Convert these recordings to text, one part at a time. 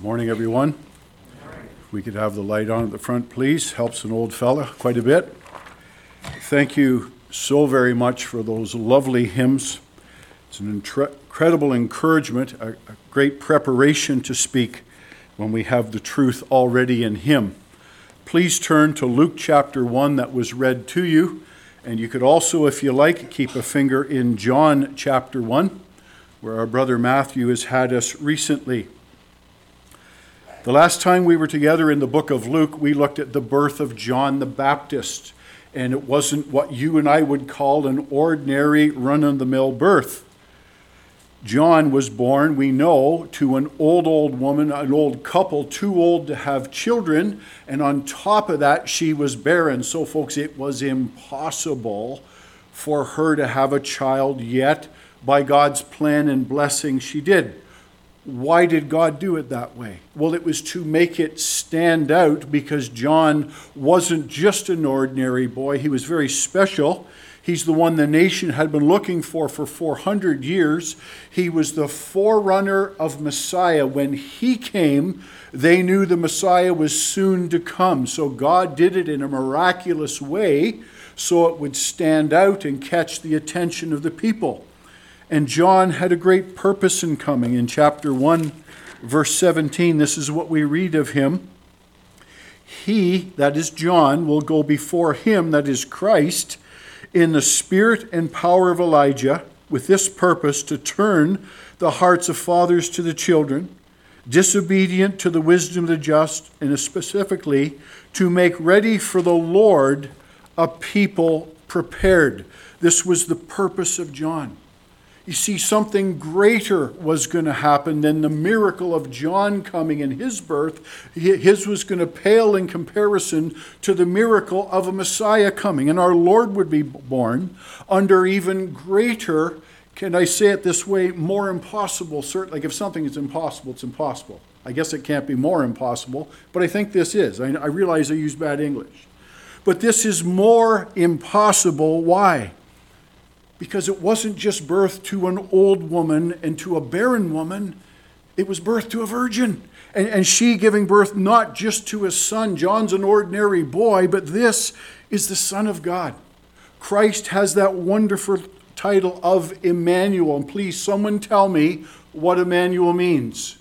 Morning, everyone. If we could have the light on at the front, please. Helps an old fella quite a bit. Thank you so very much for those lovely hymns. It's an incredible encouragement, a great preparation to speak when we have the truth already in Him. Please turn to Luke chapter 1 that was read to you. And you could also, if you like, keep a finger in John chapter 1, where our brother Matthew has had us recently. The last time we were together in the book of Luke, we looked at the birth of John the Baptist. And it wasn't what you and I would call an ordinary run-of-the-mill birth. John was born, we know, to an old woman, an old couple, too old to have children. And on top of that, she was barren. So, folks, it was impossible for her to have a child, yet by God's plan and blessing, she did. Why did God do it that way? Well, it was to make it stand out, because John wasn't just an ordinary boy. He was very special. He's the one the nation had been looking for 400 years. He was the forerunner of Messiah. When he came, they knew the Messiah was soon to come. So God did it in a miraculous way so it would stand out and catch the attention of the people. And John had a great purpose in coming. In chapter 1, verse 17, this is what we read of him. He, that is John, will go before him, that is Christ, in the spirit and power of Elijah, with this purpose, to turn the hearts of fathers to the children, disobedient to the wisdom of the just, and specifically to make ready for the Lord a people prepared. This was the purpose of John. You see, something greater was going to happen than the miracle of John coming in his birth. His was going to pale in comparison to the miracle of a Messiah coming. And our Lord would be born under even greater, can I say it this way, more impossible. Like if something is impossible, it's impossible. I guess it can't be more impossible, but I think this is. I realize I use bad English. But this is more impossible. Why? Because it wasn't just birth to an old woman and to a barren woman. It was birth to a virgin. And she giving birth not just to a son. John's an ordinary boy, but this is the Son of God. Christ has that wonderful title of Emmanuel. And please, someone tell me what Emmanuel means.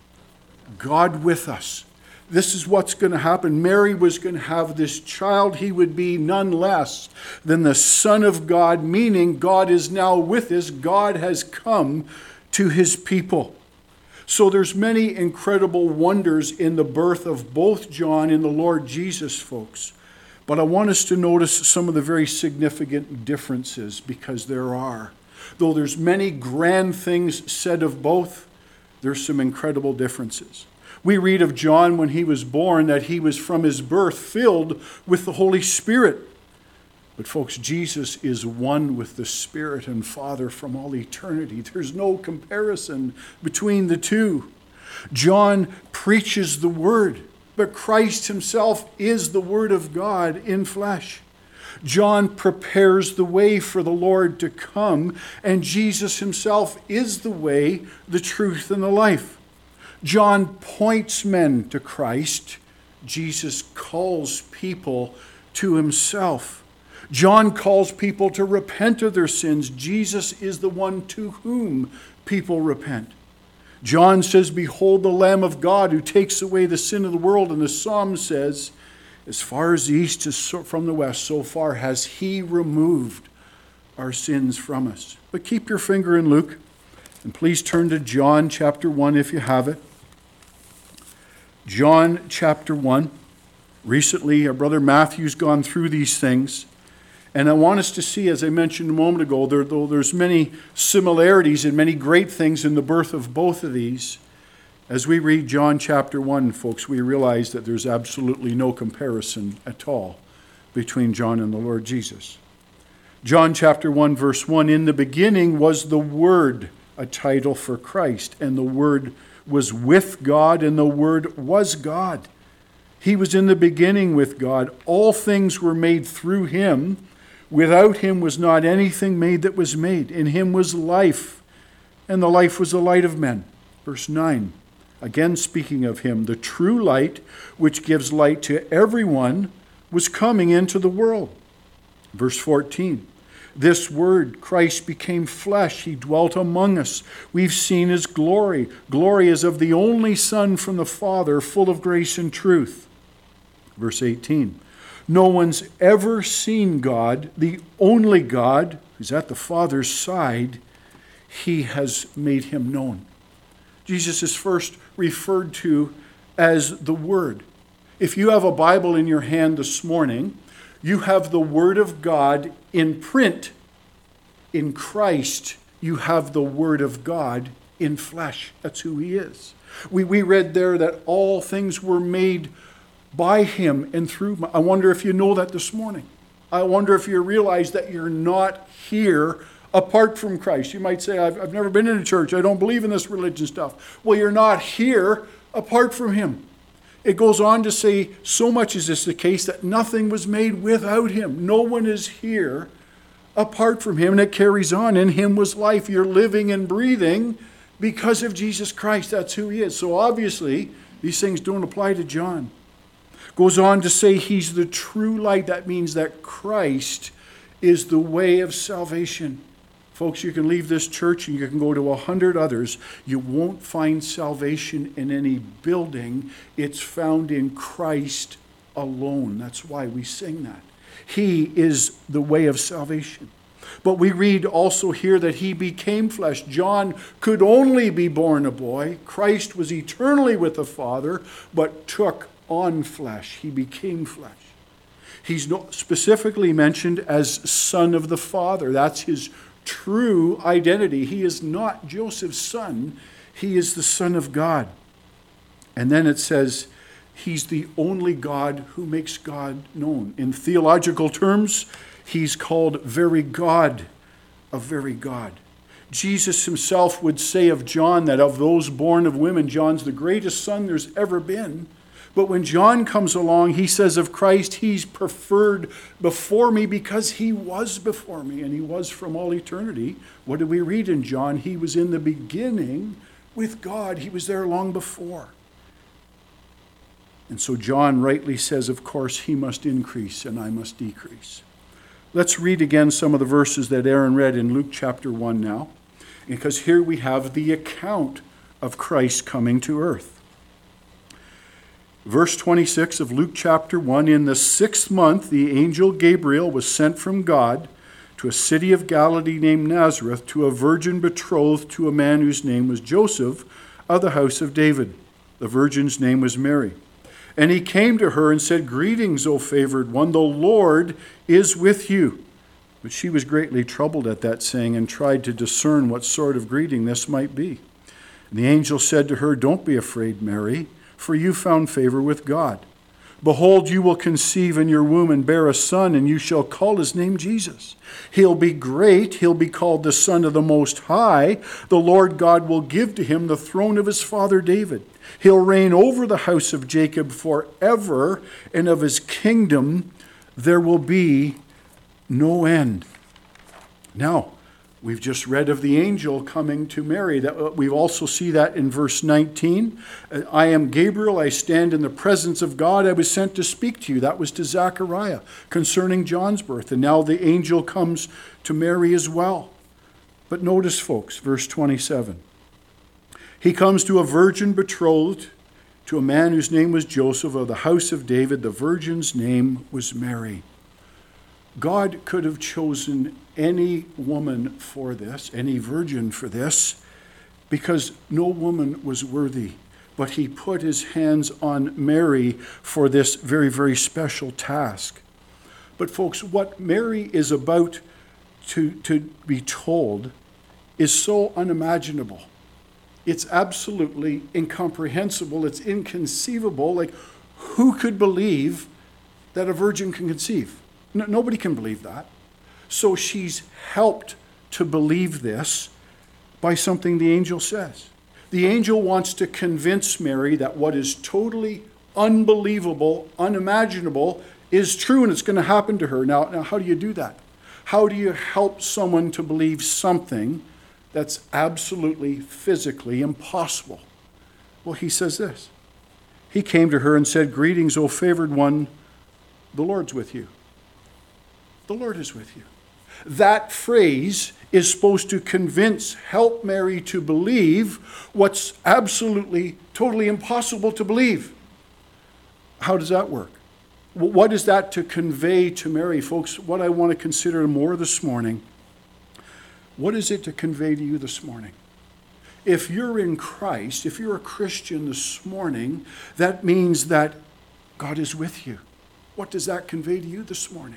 God with us. This is what's going to happen. Mary was going to have this child. He would be none less than the Son of God, meaning God is now with us. God has come to his people. So there's many incredible wonders in the birth of both John and the Lord Jesus, folks. But I want us to notice some of the very significant differences, because there are. Though there's many grand things said of both, there's some incredible differences. We read of John when he was born that he was from his birth filled with the Holy Spirit. But folks, Jesus is one with the Spirit and Father from all eternity. There's no comparison between the two. John preaches the Word, but Christ himself is the Word of God in flesh. John prepares the way for the Lord to come, and Jesus himself is the way, the truth, and the life. John points men to Christ. Jesus calls people to himself. John calls people to repent of their sins. Jesus is the one to whom people repent. John says, "Behold the Lamb of God who takes away the sin of the world." And the Psalm says, "As far as the east is from the west, so far has he removed our sins from us." But keep your finger in Luke, and please turn to John chapter 1 if you have it. John chapter 1. Recently, our brother Matthew's gone through these things. And I want us to see, as I mentioned a moment ago, though there's many similarities and many great things in the birth of both of these, as we read John chapter 1, folks, we realize that there's absolutely no comparison at all between John and the Lord Jesus. John chapter 1, verse 1, "In the beginning was the Word," a title for Christ, "and the Word was with God, and the Word was God. He was in the beginning with God. All things were made through him. Without him was not anything made that was made. In him was life, and the life was the light of men." Verse 9, Again, speaking of him, the true light, which gives light to everyone, was coming into the world. Verse 14, this word, Christ became flesh. He dwelt among us. We've seen his glory. Glory is of the only Son from the Father, full of grace and truth. Verse 18, no one's ever seen God, the only God, who's at the Father's side. He has made him known. Jesus is first referred to as the Word. If you have a Bible in your hand this morning, you have the Word of God in print. In Christ, you have the Word of God in flesh. That's who he is. We read there that all things were made by him and through him. I wonder if you know that this morning. I wonder if you realize that you're not here apart from Christ. You might say, I've never been in a church. I don't believe in this religion stuff. Well, you're not here apart from him. It goes on to say, so much is this the case that nothing was made without him. No one is here apart from him. And it carries on. In him was life. You're living and breathing because of Jesus Christ. That's who he is. So obviously, these things don't apply to John. Goes on to say he's the true light. That means that Christ is the way of salvation. Folks, you can leave this church and you can go to 100 others. You won't find salvation in any building. It's found in Christ alone. That's why we sing that. He is the way of salvation. But we read also here that he became flesh. John could only be born a boy. Christ was eternally with the Father, but took on flesh. He became flesh. He's specifically mentioned as Son of the Father. That's his true identity. He is not Joseph's son. He is the Son of God. And then it says he's the only God who makes God known. In theological terms, he's called very God of very God. Jesus himself would say of John that of those born of women, John's the greatest son there's ever been. But when John comes along, he says of Christ, he's preferred before me because he was before me, and he was from all eternity. What do we read in John? He was in the beginning with God. He was there long before. And so John rightly says, of course, he must increase and I must decrease. Let's read again some of the verses that Aaron read in Luke chapter 1 now, because here we have the account of Christ coming to earth. Verse 26 of Luke chapter 1, in the 6th month, the angel Gabriel was sent from God to a city of Galilee named Nazareth to a virgin betrothed to a man whose name was Joseph of the house of David. The virgin's name was Mary. And he came to her and said, "Greetings, O favored one, the Lord is with you." But she was greatly troubled at that saying and tried to discern what sort of greeting this might be. And the angel said to her, "Don't be afraid, Mary, for you found favor with God. Behold, you will conceive in your womb and bear a son, and you shall call his name Jesus. He'll be great. He'll be called the Son of the Most High. The Lord God will give to him the throne of his father David. He'll reign over the house of Jacob forever, and of his kingdom there will be no end." Now, we've just read of the angel coming to Mary. We also see that in verse 19. "I am Gabriel. I stand in the presence of God. I was sent to speak to you." That was to Zechariah concerning John's birth. And now the angel comes to Mary as well. But notice, folks, verse 27. He comes to a virgin betrothed to a man whose name was Joseph of the house of David. The virgin's name was Mary. God could have chosen any woman for this, any virgin for this, because no woman was worthy. But he put his hands on Mary for this very, very special task. But folks, what Mary is about to be told is so unimaginable. It's absolutely incomprehensible. It's inconceivable. Like, who could believe that a virgin can conceive? Nobody can believe that. So she's helped to believe this by something the angel says. The angel wants to convince Mary that what is totally unbelievable, unimaginable, is true and it's going to happen to her. Now, how do you do that? How do you help someone to believe something that's absolutely physically impossible? Well, he says this. He came to her and said, "Greetings, O favored one, the Lord's with you." The Lord is with you. That phrase is supposed to help Mary to believe what's absolutely, totally impossible to believe. How does that work? What is that to convey to Mary? Folks, what I want to consider more this morning, what is it to convey to you this morning? If you're in Christ, if you're a Christian this morning, that means that God is with you. What does that convey to you this morning?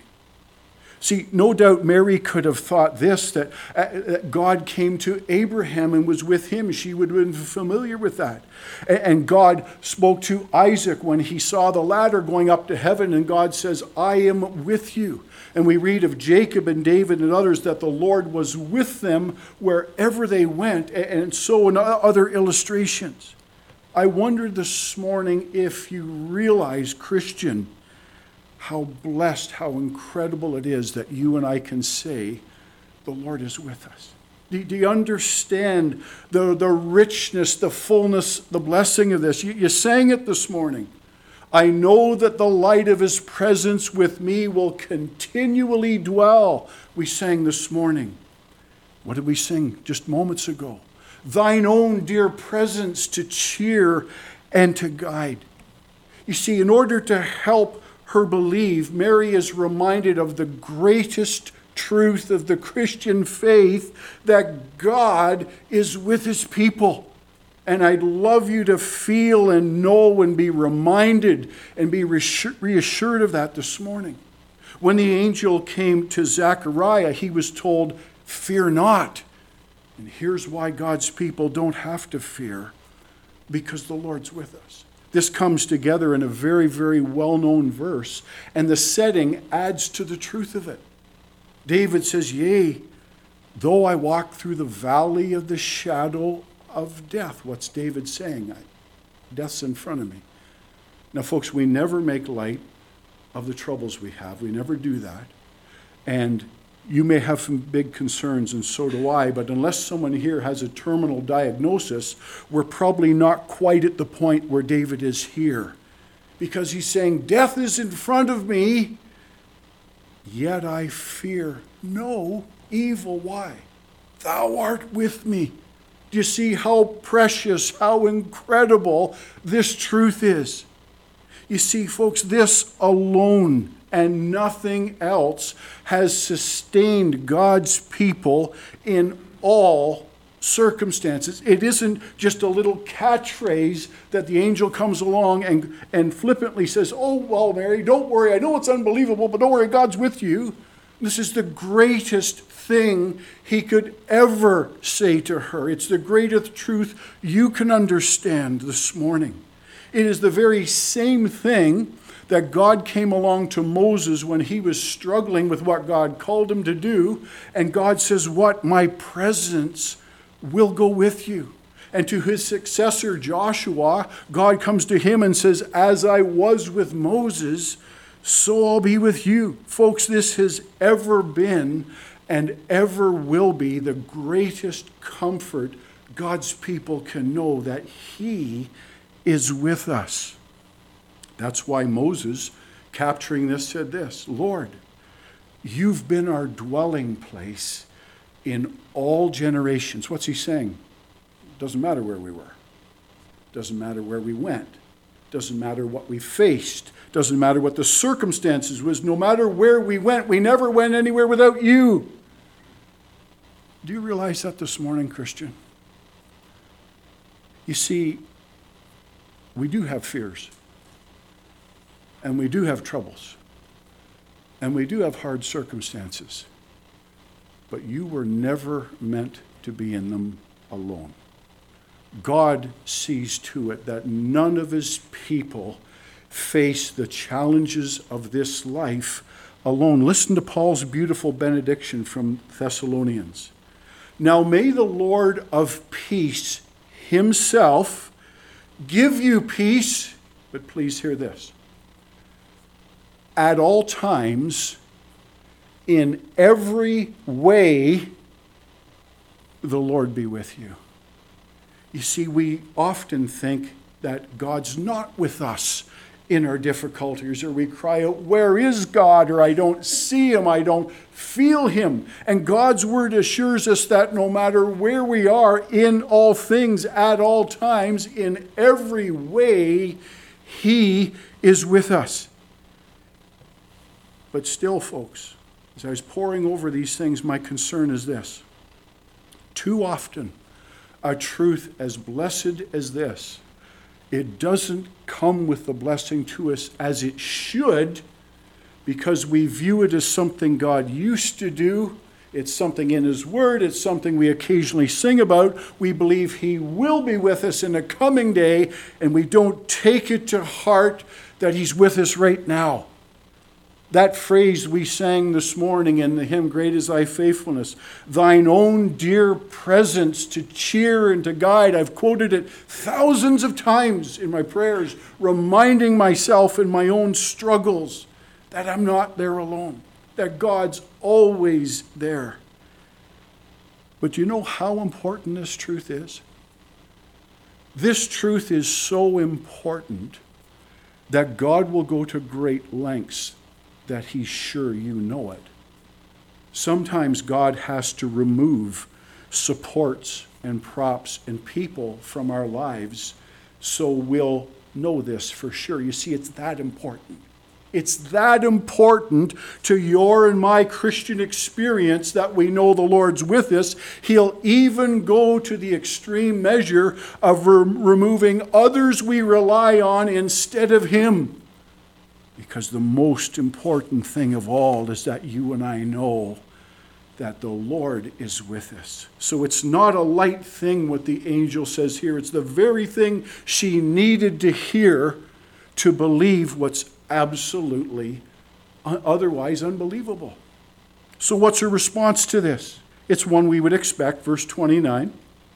See, no doubt Mary could have thought this, that God came to Abraham and was with him. She would have been familiar with that. And God spoke to Isaac when he saw the ladder going up to heaven, and God says, "I am with you." And we read of Jacob and David and others that the Lord was with them wherever they went, and so in other illustrations. I wonder this morning if you realize, Christian, how blessed, how incredible it is that you and I can say, the Lord is with us. Do you understand the richness, the fullness, the blessing of this? You sang it this morning. I know that the light of his presence with me will continually dwell. We sang this morning. What did we sing just moments ago? Thine own dear presence to cheer and to guide. You see, in order to help her believe, Mary is reminded of the greatest truth of the Christian faith, that God is with his people. And I'd love you to feel and know and be reminded and be reassured of that this morning. When the angel came to Zechariah, he was told, "Fear not." And here's why God's people don't have to fear, because the Lord's with us. This comes together in a very, very well-known verse, and the setting adds to the truth of it. David says, "Yea, though I walk through the valley of the shadow of death." What's David saying? Death's in front of me. Now, folks, we never make light of the troubles we have. We never do that. And you may have some big concerns, and so do I, but unless someone here has a terminal diagnosis, we're probably not quite at the point where David is here. Because he's saying, death is in front of me, yet I fear no evil. Why? Thou art with me. Do you see how precious, how incredible this truth is? You see, folks, this alone and nothing else has sustained God's people in all circumstances. It isn't just a little catchphrase that the angel comes along and flippantly says, "Oh, well, Mary, don't worry. I know it's unbelievable, but don't worry, God's with you." This is the greatest thing he could ever say to her. It's the greatest truth you can understand this morning. It is the very same thing that God came along to Moses when he was struggling with what God called him to do. And God says, "What? My presence will go with you." And to his successor, Joshua, God comes to him and says, "As I was with Moses, so I'll be with you." Folks, this has ever been and ever will be the greatest comfort God's people can know, that he is with us. That's why Moses, capturing this, said this, "Lord, you've been our dwelling place in all generations." What's he saying? Doesn't matter where we were. Doesn't matter where we went. Doesn't matter what we faced. Doesn't matter what the circumstances was. No matter where we went, we never went anywhere without you. Do you realize that this morning, Christian? You see, we do have fears. And we do have troubles. And we do have hard circumstances. But you were never meant to be in them alone. God sees to it that none of his people face the challenges of this life alone. Listen to Paul's beautiful benediction from Thessalonians. "Now may the Lord of peace himself give you peace," but please hear this, "at all times, in every way, the Lord be with you." You see, we often think that God's not with us in our difficulties, or we cry out, "Where is God?" or "I don't see him, I don't feel him." And God's word assures us that no matter where we are, in all things, at all times, in every way, he is with us. But still, folks, as I was poring over these things, my concern is this. Too often, a truth as blessed as this, it doesn't come with the blessing to us as it should, because we view it as something God used to do. It's something in his word. It's something we occasionally sing about. We believe he will be with us in a coming day, and we don't take it to heart that he's with us right now. That phrase we sang this morning in the hymn, "Great is thy faithfulness," thine own dear presence to cheer and to guide. I've quoted it thousands of times in my prayers, reminding myself in my own struggles that I'm not there alone, that God's always there. But you know how important this truth is? This truth is so important that God will go to great lengths that he's sure you know it. Sometimes God has to remove supports and props and people from our lives so we'll know this for sure. You see, it's that important. It's that important to your and my Christian experience that we know the Lord's with us. He'll even go to the extreme measure of removing others we rely on instead of him. Because the most important thing of all is that you and I know that the Lord is with us. So it's not a light thing what the angel says here. It's the very thing she needed to hear to believe what's absolutely otherwise unbelievable. So what's her response to this? It's one we would expect, verse 29.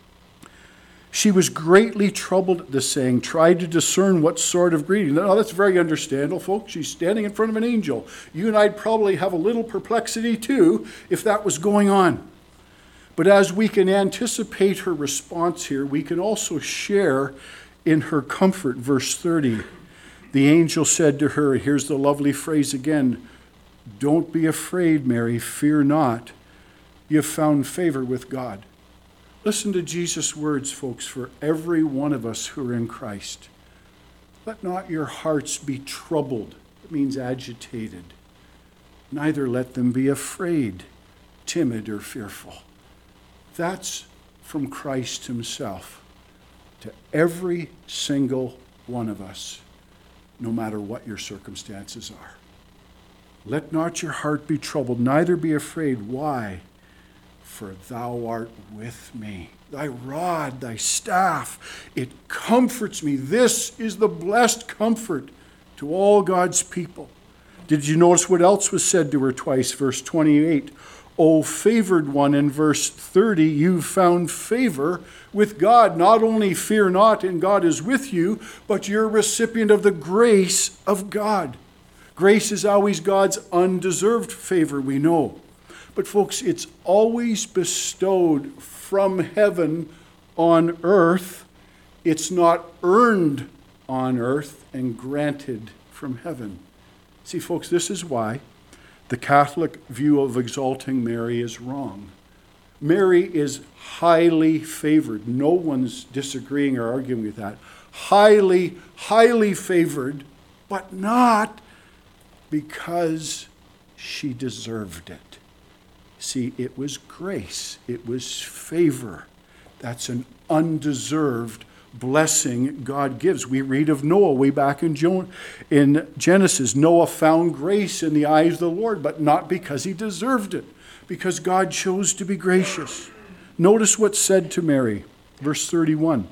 She was greatly troubled at this saying, tried to discern what sort of greeting. Now, that's very understandable, folks. She's standing in front of an angel. You and I'd probably have a little perplexity, too, if that was going on. But as we can anticipate her response here, we can also share in her comfort. Verse 30, the angel said to her, here's the lovely phrase again, "Don't be afraid, Mary, fear not. You have found favor with God." Listen to Jesus' words, folks, for every one of us who are in Christ. Let not your hearts be troubled. It means agitated. Neither let them be afraid, timid, or fearful. That's from Christ himself to every single one of us, no matter what your circumstances are. Let not your heart be troubled, neither be afraid. Why? For thou art with me. Thy rod, thy staff, it comforts me. This is the blessed comfort to all God's people. Did you notice what else was said to her twice? Verse 28, O favored one, in verse 30, you've found favor with God. Not only fear not, and God is with you, but you're a recipient of the grace of God. Grace is always God's undeserved favor, we know. But folks, it's always bestowed from heaven on earth. It's not earned on earth and granted from heaven. See, folks, this is why the Catholic view of exalting Mary is wrong. Mary is highly favored. No one's disagreeing or arguing with that. Highly, highly favored, but not because she deserved it. See, it was grace. It was favor. That's an undeserved blessing God gives. We read of Noah way back in Genesis. Noah found grace in the eyes of the Lord, but not because he deserved it, because God chose to be gracious. Notice what's said to Mary, verse 31.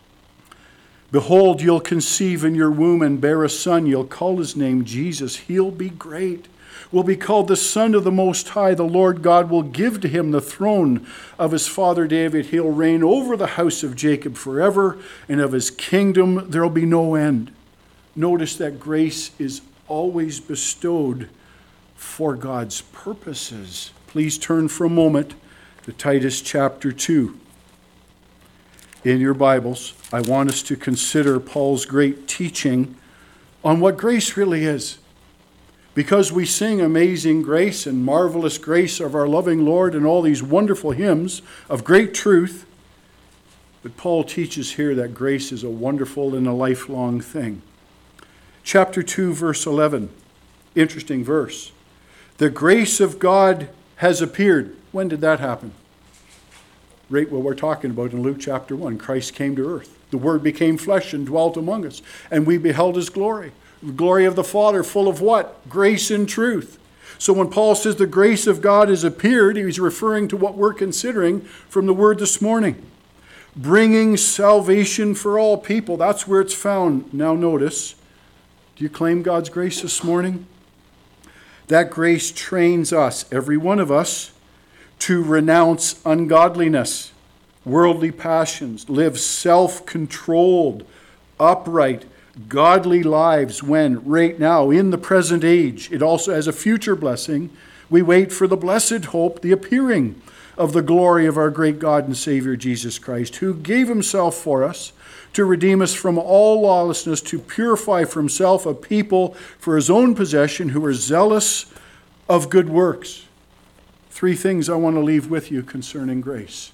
Behold, you'll conceive in your womb and bear a son. You'll call his name Jesus. He'll be great. Will be called the Son of the Most High. The Lord God will give to him the throne of his father David. He'll reign over the house of Jacob forever, and of his kingdom there'll be no end. Notice that grace is always bestowed for God's purposes. Please turn for a moment to Titus chapter 2. in your Bibles, I want us to consider Paul's great teaching on what grace really is. Because we sing Amazing Grace and Marvelous Grace of our loving Lord and all these wonderful hymns of great truth, but Paul teaches here that grace is a wonderful and a lifelong thing. Chapter 2, verse 11, interesting verse. The grace of God has appeared. When did that happen? Right what we're talking about in Luke chapter 1. Christ came to earth. The Word became flesh and dwelt among us, and we beheld his glory. The glory of the Father, full of what? Grace and truth. So when Paul says the grace of God has appeared, he's referring to what we're considering from the Word this morning. Bringing salvation for all people. That's where it's found. Now notice, do you claim God's grace this morning? That grace trains us, every one of us, to renounce ungodliness, worldly passions, live self-controlled, upright, godly lives when, right now, in the present age, it also has a future blessing. We wait for the blessed hope, the appearing of the glory of our great God and Savior Jesus Christ, who gave himself for us to redeem us from all lawlessness, to purify for himself a people for his own possession who are zealous of good works. Three things I want to leave with you concerning grace.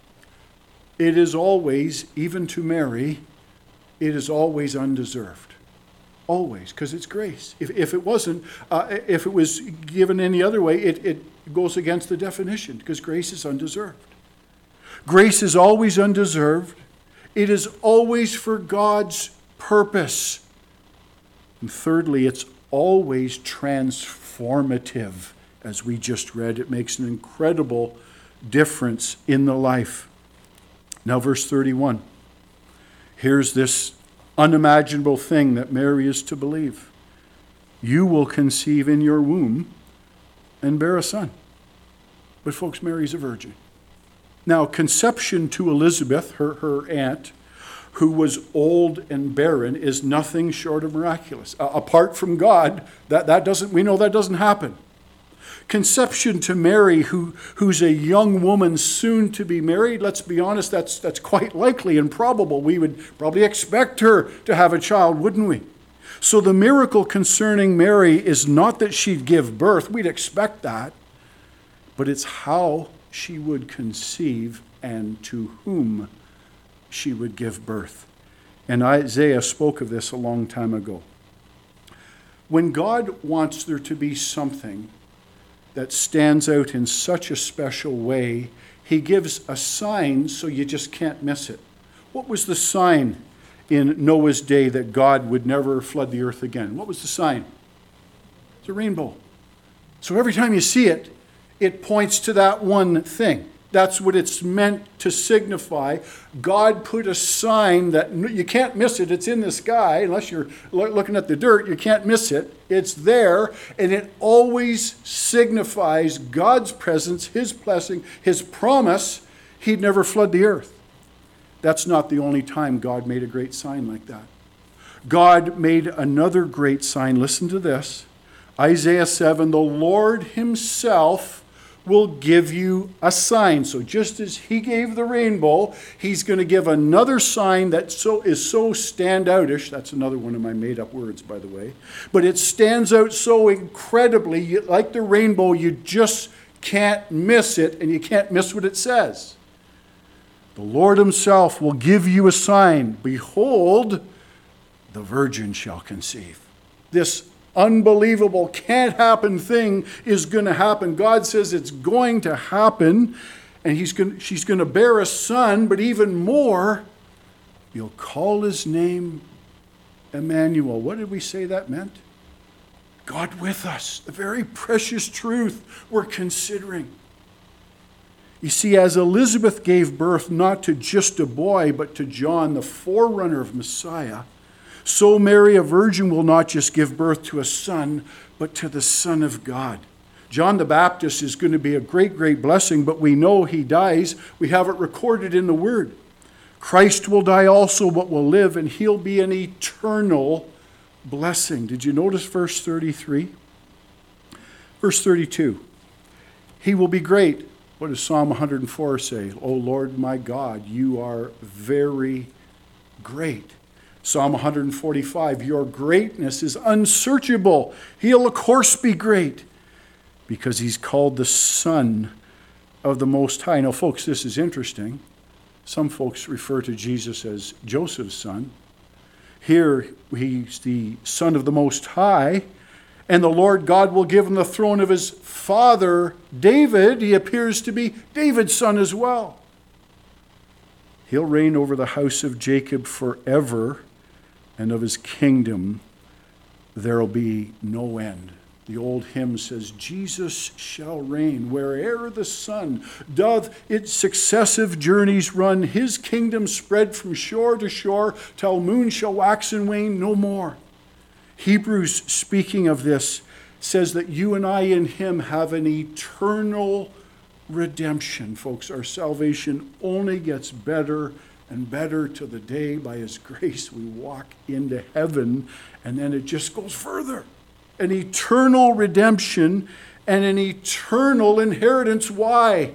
It is always, even to Mary, it is always undeserved. Always, because it's grace. If it wasn't, if it was given any other way, it goes against the definition, because grace is undeserved. Grace is always undeserved. It is always for God's purpose. And thirdly, it's always transformative. As we just read, it makes an incredible difference in the life. Now, verse 31. Here's this unimaginable thing that Mary is to believe. You will conceive in your womb and bear a son. But folks, Mary's a virgin. Now, conception to Elizabeth, her aunt, who was old and barren, is nothing short of miraculous. Apart from God, we know that doesn't happen. Conception to Mary, who's a young woman soon to be married, let's be honest, that's quite likely and probable. We would probably expect her to have a child, wouldn't we? So the miracle concerning Mary is not that she'd give birth, we'd expect that, but it's how she would conceive and to whom she would give birth. And Isaiah spoke of this a long time ago. When God wants there to be something that stands out in such a special way, he gives a sign so you just can't miss it. What was the sign in Noah's day that God would never flood the earth again? What was the sign? It's a rainbow. So every time you see it, it points to that one thing. That's what it's meant to signify. God put a sign that you can't miss it. It's in the sky. Unless you're looking at the dirt, you can't miss it. It's there, and it always signifies God's presence, his blessing, his promise. He'd never flood the earth. That's not the only time God made a great sign like that. God made another great sign. Listen to this. Isaiah 7, the Lord himself will give you a sign. So just as he gave the rainbow, he's going to give another sign that is so standoutish. That's another one of my made-up words, by the way. But it stands out so incredibly, like the rainbow, you just can't miss it, and you can't miss what it says. The Lord himself will give you a sign. Behold, the virgin shall conceive. This unbelievable, can't happen thing is going to happen. God says it's going to happen, and she's going to bear a son, but even more, you'll call his name Emmanuel. What did we say that meant? God with us, the very precious truth we're considering. You see, as Elizabeth gave birth not to just a boy, but to John, the forerunner of Messiah, so Mary, a virgin, will not just give birth to a son, but to the Son of God. John the Baptist is going to be a great, great blessing, but we know he dies. We have it recorded in the Word. Christ will die also, but will live, and he'll be an eternal blessing. Did you notice verse 33? Verse 32. He will be great What does Psalm 104 say? O Lord my God, you are very great. Psalm 145, your greatness is unsearchable. He'll of course be great because he's called the Son of the Most High. Now, folks, this is interesting. Some folks refer to Jesus as Joseph's son. Here, he's the Son of the Most High, and the Lord God will give him the throne of his father David. He appears to be David's son as well. He'll reign over the house of Jacob forever, and of his kingdom there will be no end. The old hymn says, Jesus shall reign where'er the sun doth its successive journeys run. His kingdom spread from shore to shore till moon shall wax and wane no more. Hebrews, speaking of this, says that you and I in him have an eternal redemption. Folks, our salvation only gets better and better to the day by his grace we walk into heaven, and then it just goes further. An eternal redemption and an eternal inheritance. Why?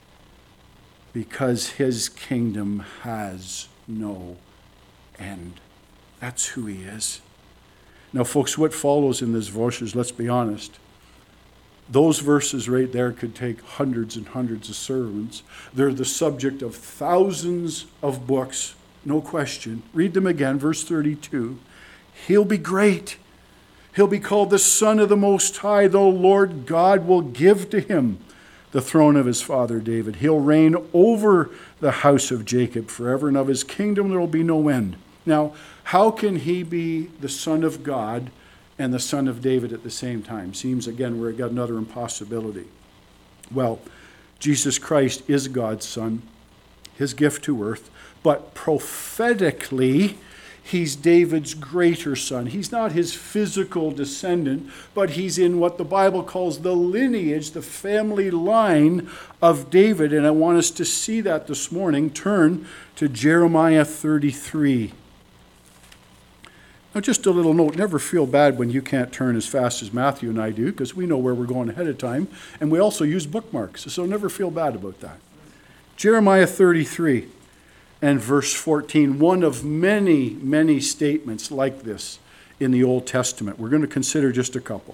Because his kingdom has no end. That's who he is. Now, folks, what follows in these verses, let's be honest, those verses right there could take hundreds and hundreds of sermons. They're the subject of thousands of books, no question. Read them again, verse 32. He'll be great. He'll be called the Son of the Most High. The Lord God will give to him the throne of his father David. He'll reign over the house of Jacob forever, and of his kingdom there will be no end. Now, how can he be the Son of God and the Son of David at the same time? Seems, again, we've got another impossibility. Well, Jesus Christ is God's Son, his gift to earth, but prophetically, he's David's greater son. He's not his physical descendant, but he's in what the Bible calls the lineage, the family line of David. And I want us to see that this morning. Turn to Jeremiah 33. Now, just a little note, never feel bad when you can't turn as fast as Matthew and I do, because we know where we're going ahead of time, and we also use bookmarks, so never feel bad about that. Jeremiah 33. And verse 14, one of many, many statements like this in the Old Testament. We're going to consider just a couple.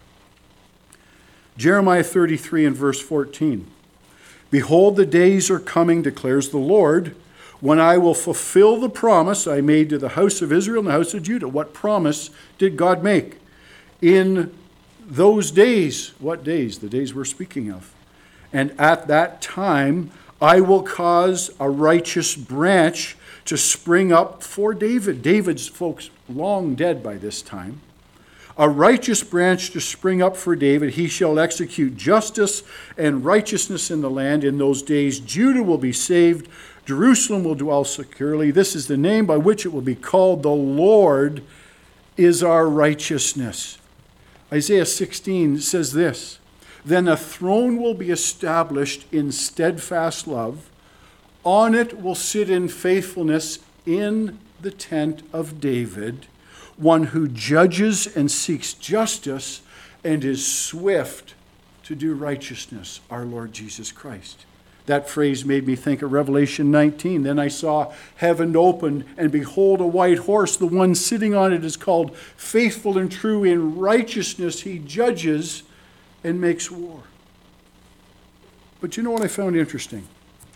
Jeremiah 33 and verse 14. Behold, the days are coming, declares the Lord, when I will fulfill the promise I made to the house of Israel and the house of Judah. What promise did God make? In those days, what days? The days we're speaking of. And at that time, I will cause a righteous branch to spring up for David. David's, folks, long dead by this time. A righteous branch to spring up for David. He shall execute justice and righteousness in the land. In those days, Judah will be saved. Jerusalem will dwell securely. This is the name by which it will be called. The Lord is our righteousness. Isaiah 16 says this. Then a throne will be established in steadfast love. On it will sit in faithfulness in the tent of David, one who judges and seeks justice and is swift to do righteousness, our Lord Jesus Christ. That phrase made me think of Revelation 19. Then I saw heaven opened, and behold, a white horse. The one sitting on it is called Faithful and True. In righteousness he judges and makes war. But you know what I found interesting?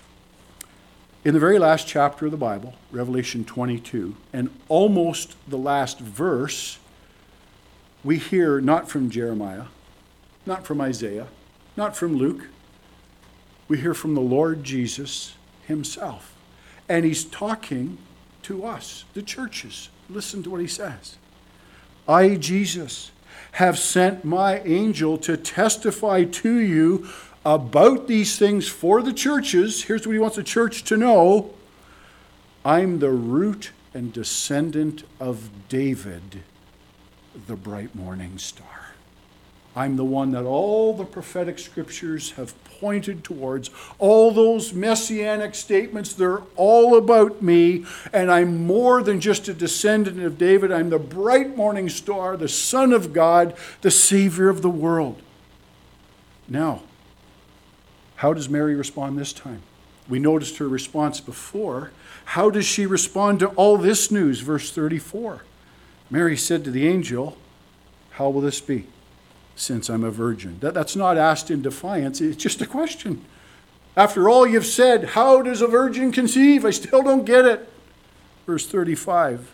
In the very last chapter of the Bible, Revelation 22, and almost the last verse, we hear not from Jeremiah, not from Isaiah, not from Luke. We hear from the Lord Jesus himself. And he's talking to us, the churches. Listen to what he says. I, Jesus, have sent my angel to testify to you about these things for the churches. Here's what he wants the church to know. I'm the root and descendant of David, the bright morning star. I'm the one that all the prophetic scriptures have pointed towards. All those messianic statements, they're all about me, and I'm more than just a descendant of David. I'm the bright morning star, the Son of God, the Savior of the world. Now, How does Mary respond this time? We noticed her response before. How does she respond to all this news? Verse 34. Mary said to the angel, how will this be, since I'm a virgin? That's not asked in defiance. It's just a question. After all you've said, how does a virgin conceive? I still don't get it. Verse 35.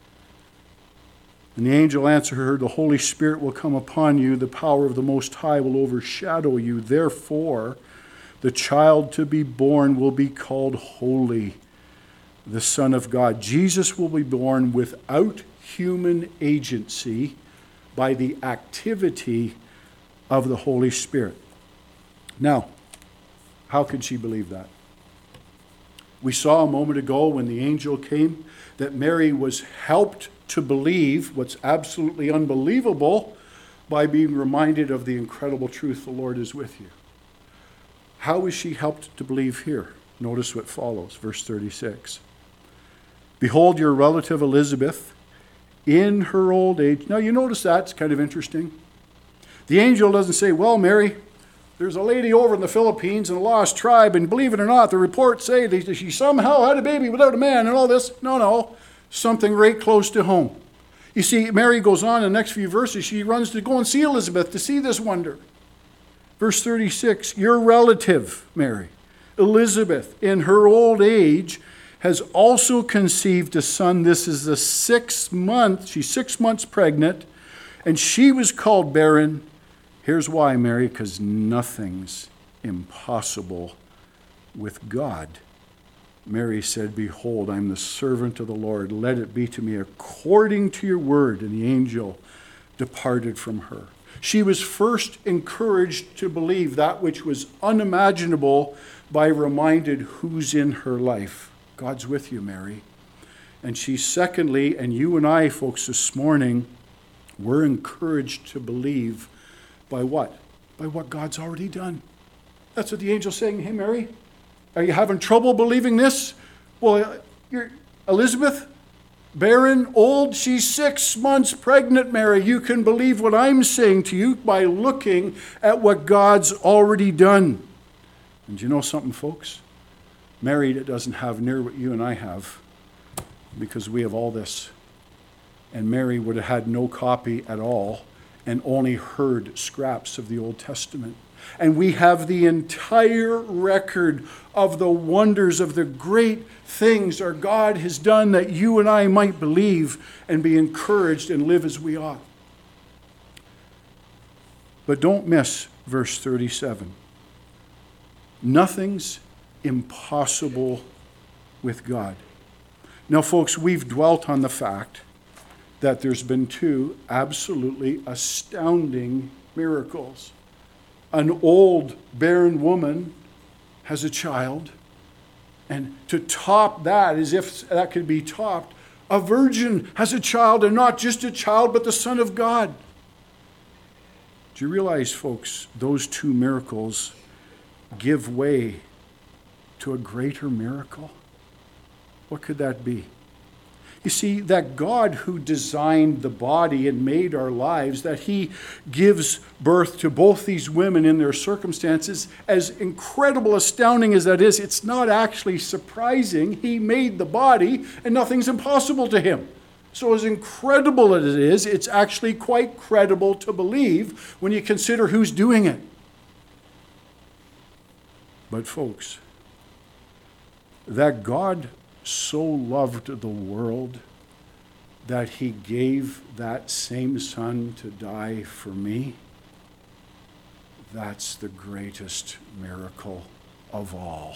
And the angel answered her, the Holy Spirit will come upon you. The power of the Most High will overshadow you. Therefore, the child to be born will be called Holy, the Son of God. Jesus will be born without human agency by the activity of the Holy Spirit. Now, how could she believe that? We saw a moment ago when the angel came that Mary was helped to believe what's absolutely unbelievable by being reminded of the incredible truth, the Lord is with you. How is she helped to believe here? Notice what follows, verse 36. Behold, your relative Elizabeth, in her old age. Now you notice that's kind of interesting. The angel doesn't say, well, Mary, there's a lady over in the Philippines in a lost tribe, and believe it or not, the reports say that she somehow had a baby without a man and all this. No. Something right close to home. You see, Mary goes on in the next few verses. She runs to go and see Elizabeth to see this wonder. Verse 36, your relative, Mary, Elizabeth, in her old age, has also conceived a son. This is the 6th month. She's 6 months pregnant, and she was called barren. Here's why, Mary, because nothing's impossible with God. Mary said, behold, I'm the servant of the Lord. Let it be to me according to your word. And the angel departed from her. She was first encouraged to believe that which was unimaginable by reminded who's in her life. God's with you, Mary. And she secondly, and you and I, folks, this morning, we're encouraged to believe by what? By what God's already done. That's what the angel's saying. Hey, Mary, are you having trouble believing this? Well, you're Elizabeth, barren, old, she's 6 months pregnant, Mary. You can believe what I'm saying to you by looking at what God's already done. And you know something, folks? Mary doesn't have near what you and I have because we have all this. And Mary would have had no copy at all and only heard scraps of the Old Testament. And we have the entire record of the wonders of the great things our God has done that you and I might believe and be encouraged and live as we ought. But don't miss verse 37. Nothing's impossible with God. Now, folks, we've dwelt on the fact that there's been 2 absolutely astounding miracles. An old, barren woman has a child. And to top that, as if that could be topped, a virgin has a child, and not just a child, but the Son of God. Do you realize, folks, those 2 miracles give way to a greater miracle? What could that be? You see, that God who designed the body and made our lives, that he gives birth to both these women in their circumstances, as incredible, astounding as that is, it's not actually surprising. He made the body and nothing's impossible to him. So as incredible as it is, it's actually quite credible to believe when you consider who's doing it. But folks, that God so loved the world that he gave that same Son to die for me, that's the greatest miracle of all.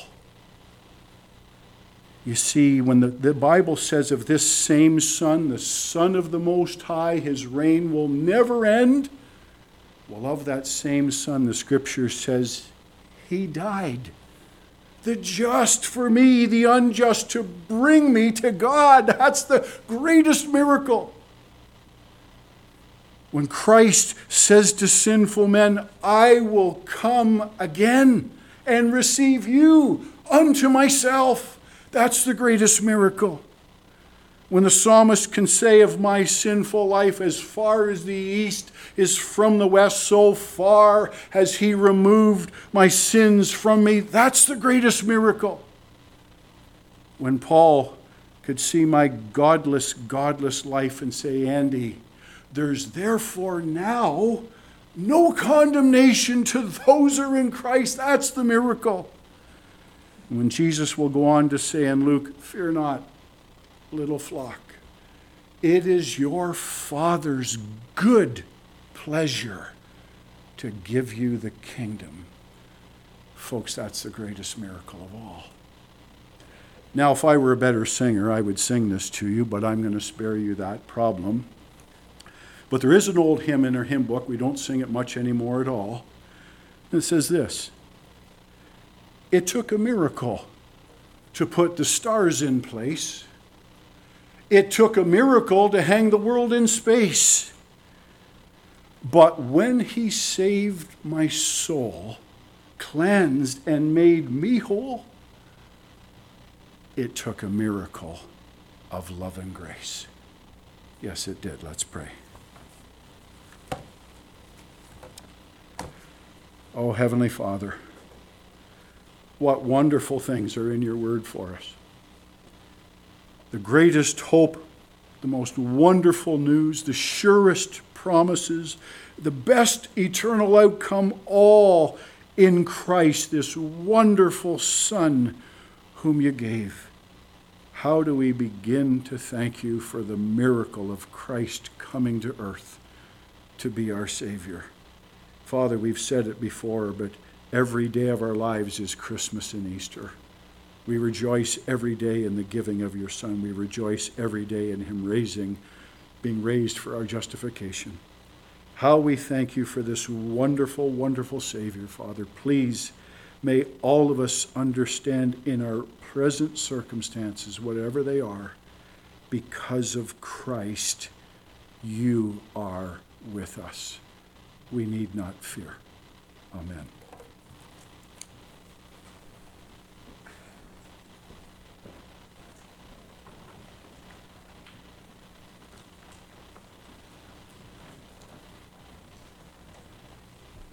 You see, when the Bible says of this same Son, the Son of the Most High, his reign will never end, well, of that same Son, the Scripture says he died. The just for me, the unjust, to bring me to God. That's the greatest miracle. When Christ says to sinful men, I will come again and receive you unto myself. That's the greatest miracle. When the psalmist can say of my sinful life, as far as the east is from the west, so far has he removed my sins from me. That's the greatest miracle. When Paul could see my godless life and say, Andy, there's therefore now no condemnation to those who are in Christ. That's the miracle. When Jesus will go on to say in Luke, fear not, little flock. It is your Father's good pleasure to give you the kingdom. Folks, that's the greatest miracle of all. Now, if I were a better singer, I would sing this to you, but I'm going to spare you that problem. But there is an old hymn in our hymn book. We don't sing it much anymore at all. And it says this: it took a miracle to put the stars in place. It took a miracle to hang the world in space. But when he saved my soul, cleansed and made me whole, it took a miracle of love and grace. Yes, it did. Let's pray. Oh, Heavenly Father, what wonderful things are in your word for us. The greatest hope, the most wonderful news, the surest promises, the best eternal outcome, all in Christ, this wonderful Son whom you gave. How do we begin to thank you for the miracle of Christ coming to earth to be our Savior? Father, we've said it before, but every day of our lives is Christmas and Easter. We rejoice every day in the giving of your Son. We rejoice every day in him being raised for our justification. How we thank you for this wonderful, wonderful Savior, Father. Please, may all of us understand in our present circumstances, whatever they are, because of Christ, you are with us. We need not fear. Amen.